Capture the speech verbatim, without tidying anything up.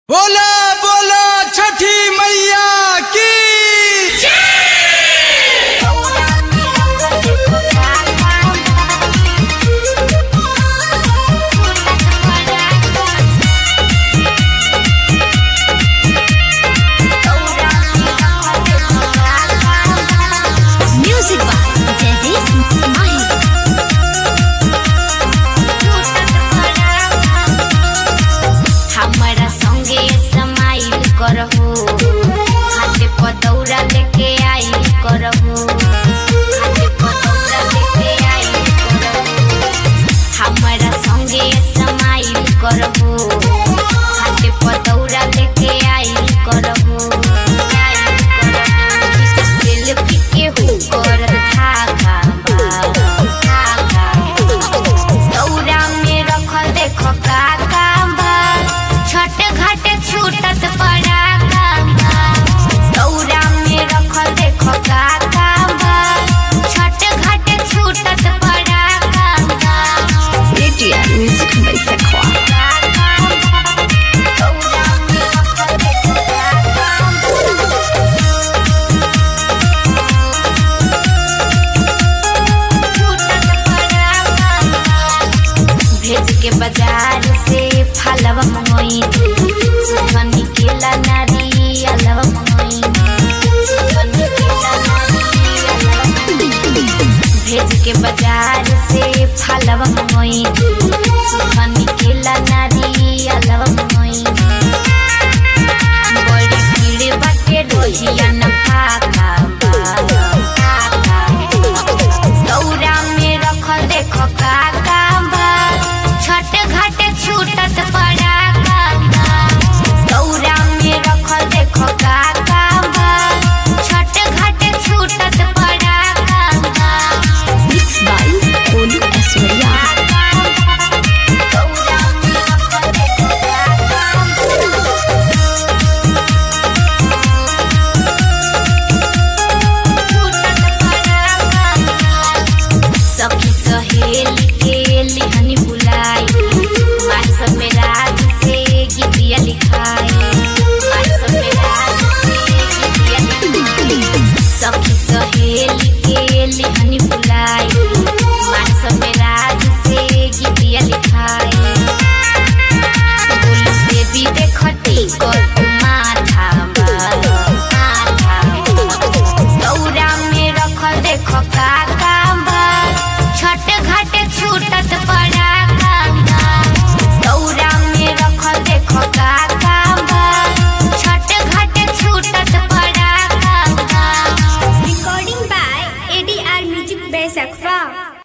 बोला बोला छठी मैया की म्यूजिक बाय जयदीप माही। हमारा संगे समाइल करहु, हाथे पतौरा लेके आइल करहु, हाथे पतौरा लेके आइल करहु। हमारा संगे समाइल करहु, हाथे पतौरा लेके आइल करहु, आइल करहु। सेल्फी के हु कर धागा बा, धागा दौरा में रखल देखो काका बा, छठ घाट छूटत पड़ा बा। दौरा में रखल देखो काका बा, छठ घाट छूटत पड़ा बा। Lydia Music by Sequoia. दौरा में रखल देखो काका भेज के बाजार से फलवा मंगोई, सुखनी केला नारी अलवा मंगोई, सुखनी केला नारी अलवा मंगोई। भेज के बाजार से फलवा मंगोई, सुखनी केला नारी अलवा मंगोई। बड़ी भीड़ बाटे रोहिया न फाका बा, फाका। दौरा में रखल देखो काका बा, छठ घाट छूटत पड़ा बा। दौरा में रखल देखो काका बा, छठ घाट छूटत पड़ा बा। Mixed by Olu Asoria. दौरा में रखल देखो काका छूटत पड़ा बा। सखी सहेली के लिहनी बुलाई, माई सब में राज से गीतिया लिखाई, माई सब में राज से गीतिया लिखाई। सखी सहेली के लिहनी बुलाई, माई सब में राज से गीतिया लिखाई। बोली देवी देखती को माथा बा, माथा। दौरा में रखल देखो काका बा, छठ घाट छूटत पड़ा बा। दौरा में रखल देखो काका बा, छठ घाट छूटत पड़ा बा। Recording by A D R Music by Sequoia.